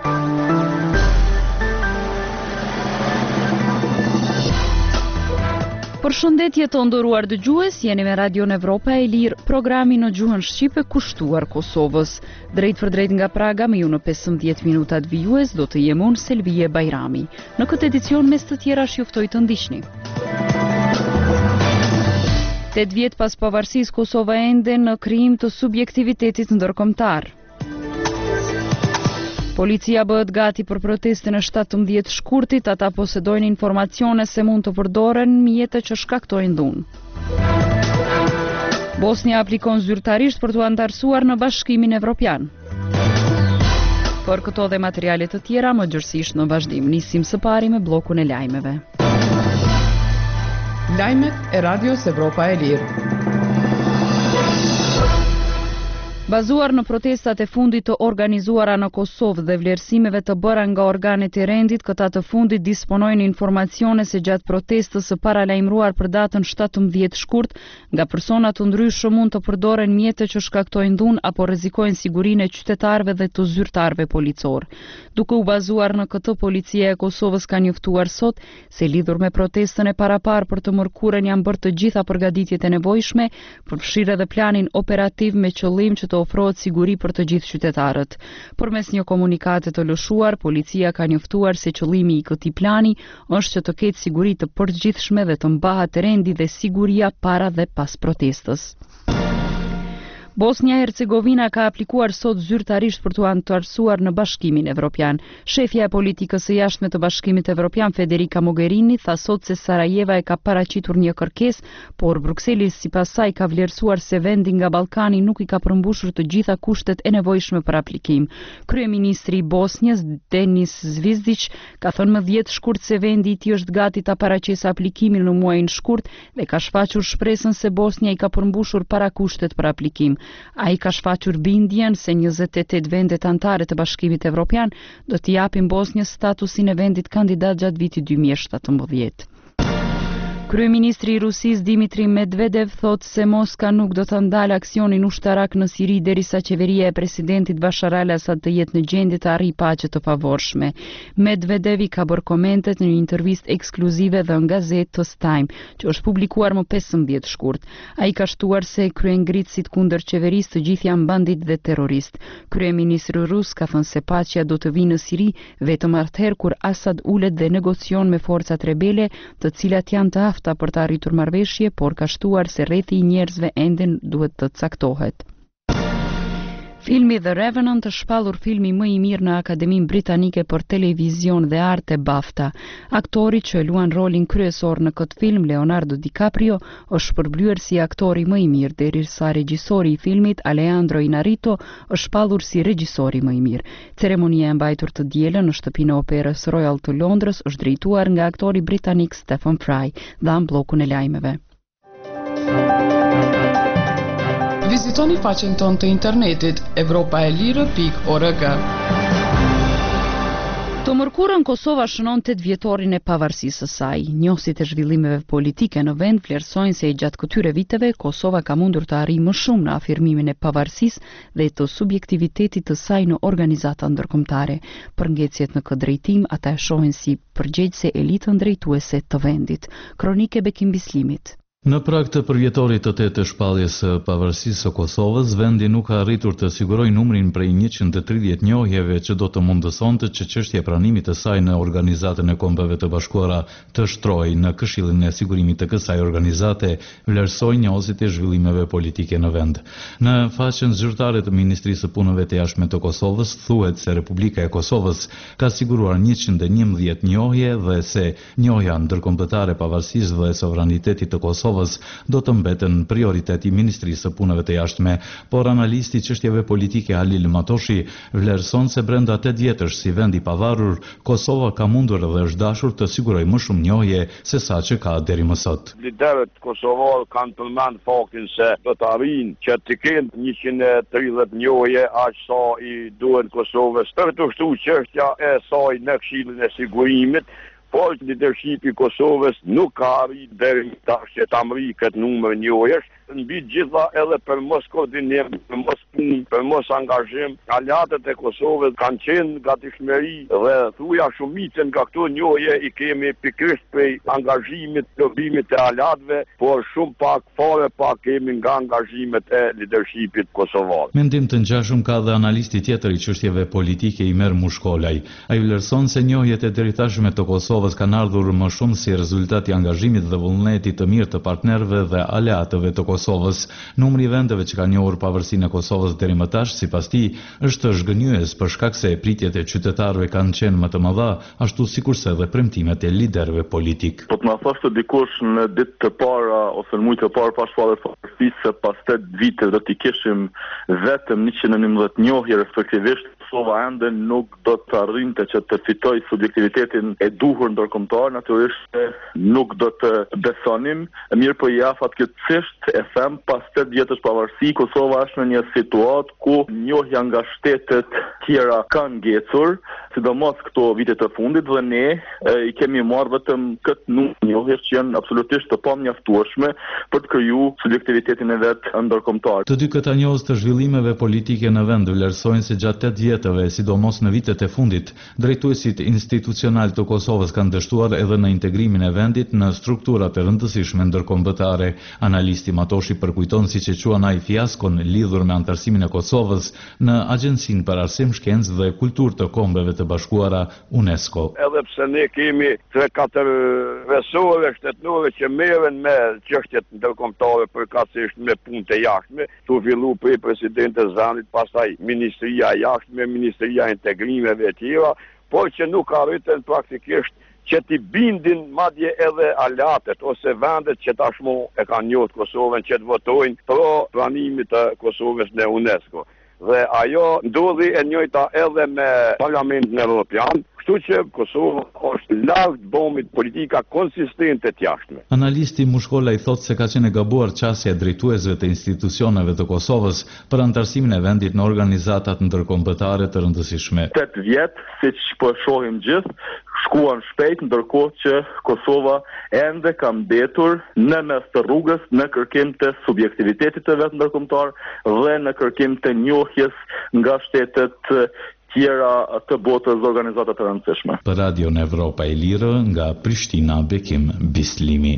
Përshëndetje të nderuar dëgjues, jeni me Radion Evropa e Lirë, programi në gjuhën shqipe kushtuar Kosovës. Drejt për drejt nga Praga me ju në 15 minutat vijues do të jem unë Selvije Bajrami. Në këtë edicion mes të tjera juftoj të ndiqni. 8 vjet pas pavarësisë, Kosova ende në krijim të subjektivitetit ndërkombëtar. Policia bëhet gati për protestën e 17 shkurtit, ata posedojnë informacione se mund të përdoren mjete që shkaktojnë dhunë. Bosnia aplikon zyrtarisht për të antarësuar në Bashkimin Evropian. Për këto dhe materialet të tjera, më gjërësisht në vazhdim, nisim së pari me blokun e lajmeve. Lajmet e Radios Evropa e Lirë. Bazuar në protestat e fundit të organizuara në Kosovë dhe vlerësimeve të bëra nga organet e rendit, këta të fundit disponojnë informacione se gjatë protestës së paralajmëruar për datën 17 shkurt, nga persona të ndryshëm mund të përdoren mjete që shkaktojnë dhunë apo rrezikojnë sigurinë e qytetarëve dhe të zyrtarëve policor. Duke u bazuar në këtë, policia e Kosovës ka njoftuar sot se lidhur me protestën e parapar për të mërkurën janë bërë të gjitha përgatitjet e nevojshme, përfshirë edhe planin operativ me qëllim që të ofrohet siguri për të gjithë qytetarët. Përmes një komunikate të lëshuar, policia ka njoftuar se qëllimi i këtij plani është që të ketë siguri të përgjithshme dhe të mbahet rendi dhe siguria para dhe pas protestës. Bosnia-Hercegovina ka aplikuar sot zyrtarisht për të antarësuar në Bashkimin Evropian. Shefja e politikës së jashtme të Bashkimit Evropian, Federica Mogherini, tha sot se Sarajeva e ka paraqitur një kërkesë, por Brukseli sipas saj ka vlerësuar se vendi nga Ballkani nuk i ka përmbushur të gjitha kushtet e nevojshme për aplikim. Kryeministri i Bosnjës, Denis Zvizdić, ka thënë më 10 shkurt se vendi i tij është gati ta paraqesë aplikimin në muajin shkurt dhe ka shfaqur shpresën se Bosnia i ka përmbushur parakushtet për aplikim. Ai ka shfaqur bindjen se 28 vendet anëtare të Bashkimit Evropian do t'i japin Bosnjës statusin e vendit kandidat gjatë vitit 2017. Kryeministri i Rusisë Dmitri Medvedev thotë se Moska nuk do të ndalë aksionin ushtarak në Siri derisa qeveria e presidentit Bashar al-Assad të jetë në gjendje të arrijë paqe të pavorshme. Medvedev ka bërë komentet në një intervistë ekskluzive dhe në gazetës Time, që është publikuar më 15 shkurt. Ai ka shtuar se kryengritësit kundër qeverisë të gjithë janë bandit dhe terrorist. Kryeministri rus ka thënë se paqja do të vinë në Siri vetëm atëherë kur Assad ulet dhe negocion me forcat rebele, të cilat janë të për të arritur marrëveshje, por ka shtuar se rrethi i njerëzve ende duhet të caktohet. Filmi The Revenant është shpallur filmi më i mirë në Akademinë Britanike për Televizion dhe Arte BAFTA. Aktori që luan rolin kryesor në këtë film, Leonardo DiCaprio, është shpërblyer si aktori më i mirë, derisa regjisori i filmit, Alejandro Inarritu, është shpallur si regjisori më i mirë. Ceremonia e mbajtur të dielën në shtëpinë e Operës Royal të Londrës është drejtuar nga aktori britanik Stephen Fry, dhan bllokun e lajmeve. Vizitoni faqen tonë të internetit evropaelire.org. Të mërkurën Kosova shënon 8 vjetorin e pavarësisë së saj. Njohësit e zhvillimeve politike në vend vlerësojnë se gjatë këtyre viteve Kosova ka mundur të arrijë më shumë në afirmimin e pavarësisë dhe të subjektivitetit të saj në organizata ndërkombëtare. Përngecjet në këtë drejtim ata e shohin si përgjegjëse elitën drejtuese të vendit. Kronike Bekim Bislimit. Në prag të përvjetorit të 8 të shpalljes së pavarësisë së Kosovës, vendi nuk ka arritur të sigurojë numrin prej 130 njohjeve që do të mundësonte që çështja e pranimit të saj në Organizatën e Kombeve të Bashkuara të shtrojë në Këshillin e Sigurimit të kësaj organizate, vlerësoi njohësit e zhvillimeve politike në vend. Në faqen zyrtare të Ministrisë së Punëve të Jashtme të Kosovës thuhet se Republika e Kosovës ka siguruar 111 njohje dhe se njohja ndërkombëtare pavarësisë dhe sovranitetit të Kosovës do të mbeten prioritet i Ministrisë së Punëve të Jashtme, por analisti i çështjeve politike Halil Matoshi vlerëson se brenda 8 vjetësh si vend i pavarur, Kosova ka mundur dhe është dashur të sigurojë më shumë njohje se sa që ka deri më sot. Liderët kosovar kanë përmend faktin se do të arrijnë që të kenë 130 njohje aq sa i duhen Kosovës për të shtuar çështja e saj në Këshillin e Sigurimit. Por leadershipi i Kosovës nuk ka arritur deri tash që ta mri këtë numër njohjesh, mbi gjitha edhe për mos koordinim, për mos punë, për mos angazhim. Aleatët e Kosovës kanë qenë gatishmëri dhe thuja shumicën nga këto njohje i kemi pikërisht prej angazhimit, lobimit e aleatëve, por shumë fare pak kemi nga angazhimet e leadershipit kosovar. Mendim të ngjashëm ka dhe analisti tjetër i çështjeve politike Imer Mushkolaj. Ai vlerëson se njohjet e deritashme të Kosovës kanë ardhur më shumë si rezultat i angazhimit dhe vullnetit të mirë të partnerëve dhe aleatëve të Kosovës. Numri i vendeve që kanë njohur pavarësinë e Kosovës deri më tash, sipas tij, është zhgënjyes për shkak se pritjet e qytetarëve kanë qenë më të mëdha, ashtu sikurse edhe premtimet e liderëve politik. Po të na thoshte dikush në ditë të para ose në muaj të parë pas shpalljes së pavarësisë se pas 8 viteve do t'i kishim vetëm 111 njohje respektivisht, Kosova ende nuk do të arrinte që të fitoj subjektivitetin e duhur ndërkombëtar, natyrisht nuk do të besonim, mirë po i afat këtësisht e them pas 8 vjetësh pavarësi, Kosova është në një situatë ku njohja nga shtetet tjera kanë ngecur, sidomos këto vite të fundit dhe ne i kemi marrë vetëm këtë numër njohjesh që janë absolutisht të pamjaftueshme për të krijuar subjektivitetin e vet ndërkombëtar. Të dy këta njohës të zhvillimeve politike në vend vlerësojnë se gjatë 8 vjetëve, sidomos në vitet e fundit, drejtuesit institucional të Kosovës kanë dështuar edhe në integrimin e vendit në strukturat e rëndësishme ndërkombëtare. Analisti Matoshi përkujton siç e quan ai fiaskon lidhur me antarësimin e Kosovës në Agjencinë për Arsim, Shkencë dhe Kulturë të Kombeve të Bashkuara UNESCO. Edhe pse ne kemi 3-4 resore shtetërore që merren me çështjet ndërkombëtare përkatësisht me punë të jashtme, tu fillu prej presidentes Zanit, pastaj Ministria e Jashtme, Ministria e Integrimeve e tjera, por që nuk arritën praktikisht që t'i bindin madje edhe aleatët ose vendet që tashmë e kanë njohur Kosovën që të votojnë pro pranimit të Kosovës në UNESCO. Dhe ajo ndodhi e njëjta edhe me Parlamentin Evropian, kështu që Kosova është larg bomit politika konsistente të jashtme. Analisti Mushkolaj thotë se ka qenë e gabuar qasja e drejtuesve të institucioneve të Kosovës për antarësimin e vendit në organizatat ndërkombëtare të rëndësishme. 8 vjet, siç po shohim gjithë, shkuan shpejt, ndërkohë që Kosova ende ka mbetur në mes të rrugës në kërkim të subjektivitetit të vet ndërkombëtar dhe në kërkim të njohjes nga shtetet tjera të botës dhe organizatat të rëndësishme. Për Radion Evropa e Lirë, nga Prishtina, Bekim Bislimi.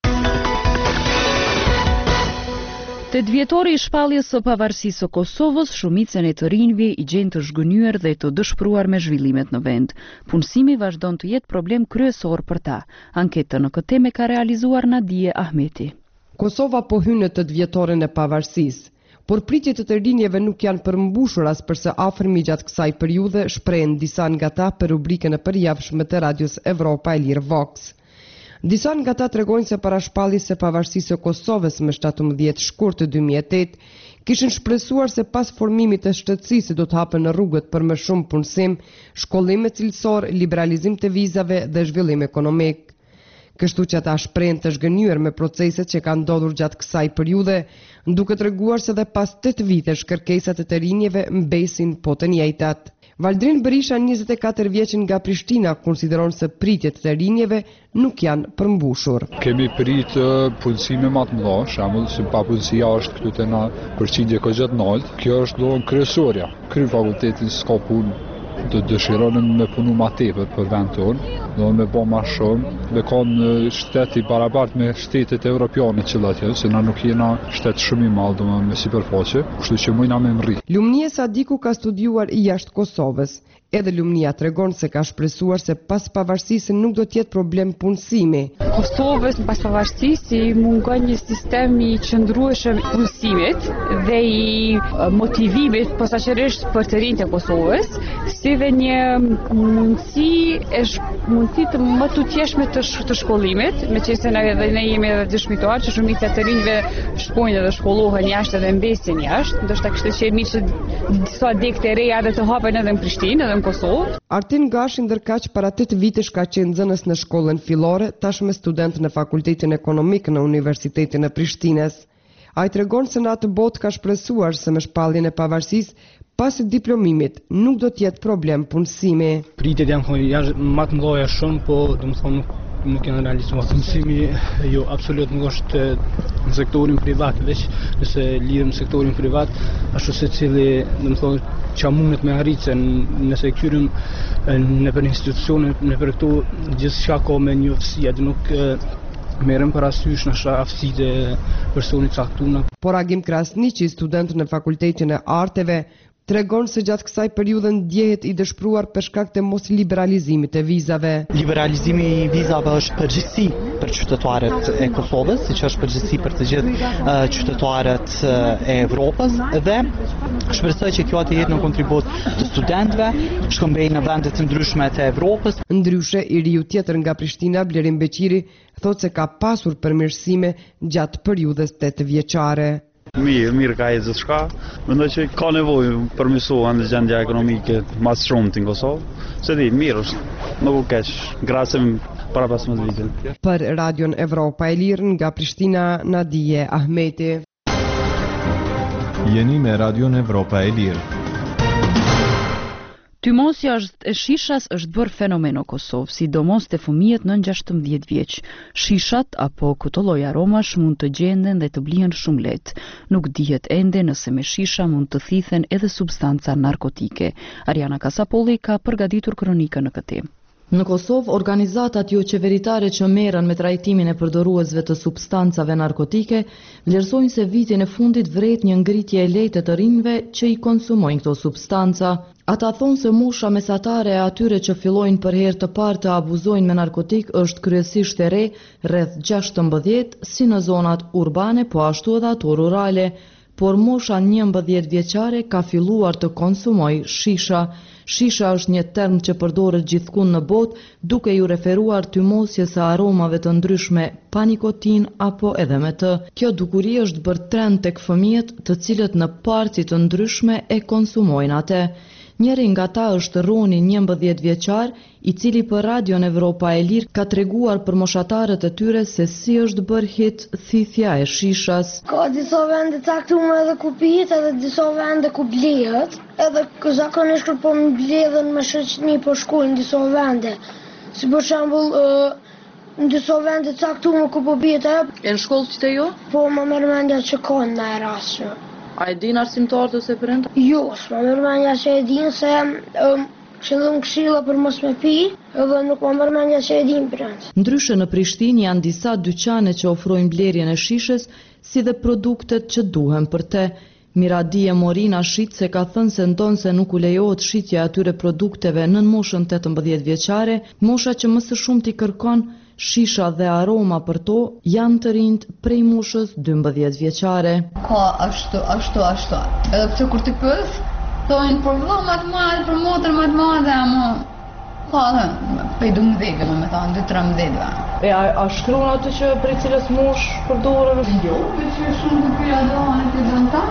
8 vjetori i shpalljes së pavarësisë së Kosovës, shumicën e të rinjve i gjenë të zhgënjur dhe të dëshpëruar me zhvillimet në vend. Punësimi vazhdon të jetë problem kryesor për ta. Anketën në këtë temë ka realizuar Nadije Ahmeti. Kosova po hyn në 8 vjetoren e pavarësisë, por pritjet e të rinjeve nuk janë përmbushur as përse afërmi gjatë kësaj periudhe, shprehen disa nga ta për rubrikën e përjavshme të Radios Evropa e Lirë Vox. Disa nga ta tregojnë se para shpalljes së pavarësisë së Kosovës më 17 shkurt të 2008, kishin shpresuar se pas formimit të shtetësisë do të hapen në rrugët për më shumë punësim, shkollim cilësor, liberalizim të vizave dhe zhvillim ekonomik. Kështu që ata shprehen të zhgënjur me proceset që kanë ndodhur gjatë kësaj periudhe, duke treguar se dhe pas 8 vitesh kërkesat e të rinjeve mbesin po të njëjtat. Valdrin Berisha, 24 vjeçin nga Prishtina, konsideron se pritjet të rinjeve nuk janë përmbushur. Kemi prit punësime më të mëdha, shembull se papunësia është këtu te na përqindje gjatë nalt. Kjo është do kryesorja. Kry fakultetin s'ka punë, do dëshironim me punu ma tepër për vend tonë, do me bo ma shumë, dhe ka në shteti barabart me shtetet evropiane që latjen, se na nuk jena shtet shumë i madh, do me sipërfaqe, kështu që mujna me mri. Lumnia Sadiku ka studiuar i jashtë Kosovës. Edhe Lumnia tregon se ka shpresuar se pas pavarësisë nuk do të jetë problem punësimi. Kosovës pas pavarësisë i mungon një sistem i qëndrueshëm i punësimit dhe i motivimit posaçërisht për të rinjtë e Kosovës, si dhe një mundësi të më tutjeshme të shkollimit, meqense ne jemi edhe dëshmitar që shumica e të rinjve shkojnë dhe shkollohen jashtë dhe mbesin jashtë, ndoshta kishte qenë mirë që disa degë të reja dhe të hapen edhe në Prishtinë, edhe në Kosovë. Artin Gashi ndërkaq para 8 vitesh ka qenë nxënës në shkollën fillore, tashmë student në Fakultetin Ekonomik në Universitetin e Prishtinës. Ai tregon se në atë botë ka shpresuar se me shpalljen e pavarësisë pas diplomimit nuk do të jetë problem punësimi. Pritjet janë më të mëdha shumë, po domethënë nuk janë realizuar. Mësimi jo absolut nuk është në sektorin privat, veç nëse lidhem në sektorin privat, ashtu se cili, domethënë, që mundet me arritë, se nëse kthyrem në për institucione, në për këtu gjithçka ka me një aftësi, atë nuk merrem parasysh në aftësitë e personit caktuar. Por Agim Krasniqi, student në Fakultetin e Arteve, tregon se gjatë kësaj periudhe ndjehet i dëshpëruar për shkak të mos liberalizimit e vizave. Liberalizimi i vizave është përgjithësi për qytetarët e Kosovës, siç është përgjithësi për të gjithë qytetarët e Evropës, dhe shpresoj që kjo të jetë në kontribut të studentëve, shkëmbej në vende të ndryshme të Evropës. Ndryshe, i riu tjetër nga Prishtina, Blerim Beqiri, thotë se ka pasur përmirësime gjatë periudhës 8 vjeçare. Mirë ka ecë shka. Mendoj që ka nevojë përmirësohen gjendja ekonomike më shumë në Kosovë. Se di, mirë është. Nuk u keq. Grasim para 15 vite. Për Radion Evropa e Lirë nga Prishtina, Nadije Ahmeti. Jeni me Radion Evropa e Lirë. Tymosja e shishas është bërë fenomen në Kosovë, sidomos te fëmijët nën 16 vjeç. Shishat apo këto lloj aromash mund të gjenden dhe të blihen shumë lehtë. Nuk dihet ende nëse me shisha mund të thithen edhe substanca narkotike. Ariana Kasapolli ka përgatitur kronikën në këtë temë. Në Kosovë, organizatat jo qeveritare që merren me trajtimin e përdoruesve të substancave narkotike vlerësojnë se vitin e fundit vret një ngritje e lehtë të rinjve që i konsumojnë këto substanca. Ata thonë se mosha mesatare e atyre që fillojnë për herë të parë të abuzojnë me narkotik është kryesisht e re, rreth 16, si në zonat urbane, po ashtu edhe ato rurale, por mosha 11 vjeçare ka filluar të konsumoj shisha. Shisha është një term që përdoret gjithkund në botë, duke ju referuar tymosjes së aromave të ndryshme pa nikotin apo edhe me të. Kjo dukuri është bërë trend tek fëmijët, të cilët në parti të ndryshme e konsumojnë atë. Njëri nga ta është Roni, 11 vjeçar, i cili për Radion Evropa e Lirë ka treguar për moshatarët e tyre se si është bërë hit thithja e shishas. Ka disa vende caktuar edhe ku pihet, edhe disa vende ku blihet, edhe zakonisht kur po mbledhen me shoqëni po shkojnë në disa vende. Si për shembull në disa vende caktuar ku po pihet. E në shkollë që te jo? Po më merr mendja që ka në rast. A e din arsimtarët ose prindë? Jo, s'ma merr mendja që e din se këshillon këshilla për mos me pi, edhe nuk më merr mendja që e din prindë. Ndryshe në Prishtinë janë disa dyqane që ofrojnë blerjen e shishes, si dhe produktet që duhen për te. Miradije Morina shit se ka thënë se ndonse nuk u lejohet shitja atyre produkteve nën moshën 18 vjeçare, mosha që më së shumti kërkon shisha dhe aroma për to janë të rinjt prej moshës 12 vjeçare. Ka ashtu. Edhe pse kur ti pyes, thonë për vëlla më të madh, për motër më të madhe, ama ka për 12, më thon 2-13. A shkruan atë që prej cilës mosh përdoren? Jo, që shumë të pyra dohen të dënta.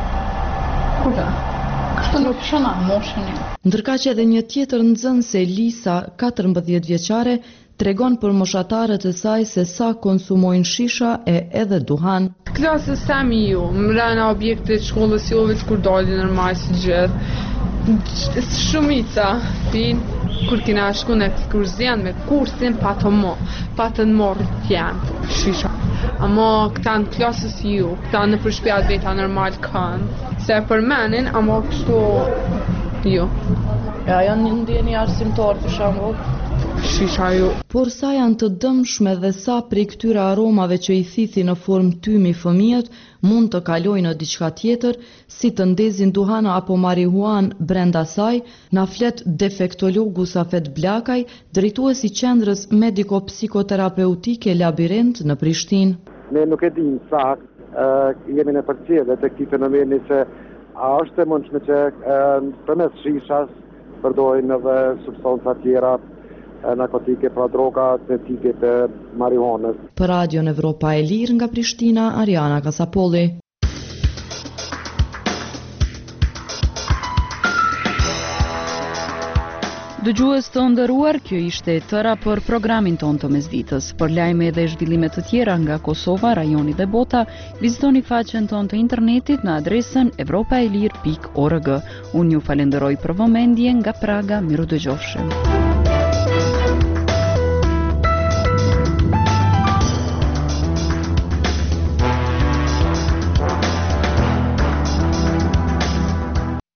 Kurta? Kështu nuk shona moshën. Ndërka që edhe një tjetër nxënëse Lisa, 14 vjeçare, tregon për moshatarët e saj se sa konsumojnë shisha e edhe duhan. Klasës sami ju, mrena objekte shkollës jove kur dalin normal si gjithë. Shumica pinë kur kina shku në ekskurzion me kursin pa të morë tjenë shisha. Amo këta në klasës ju, këta në përshpjat veta normal kanë. Se për menin, amo kështu ju. Ja, janë ndjeni arsimtar për shembull. Shisha ju. Por sa janë të dëmshme dhe sa prej këtyre aromave që i thithi në formë tymi fëmijët mund të kalojnë në diçka tjetër, si të ndezin duhana apo marihuan brenda saj, na flet defektologu Safet Blakaj, drejtues i qendrës mediko-psikoterapeutike Labirint në Prishtinë. Ne nuk e dim sakt, jemi në përcjellje të këtij fenomeni se a është e mundshme që përmes shishas përdojnë edhe substanca tjera narkotike, pra droga, sintetike të marihuanës. Për Radion Evropa e Lirë nga Prishtina, Ariana Kasapolli. Dëgjues të nderuar, kjo ishte e tëra për programin ton të mesditës. Për lajme dhe zhvillime të tjera nga Kosova, rajoni dhe bota, vizitoni faqen ton të internetit në adresën evropaelir.org. Unë ju falenderoj për vëmendje nga Praga, miru dëgjofshim.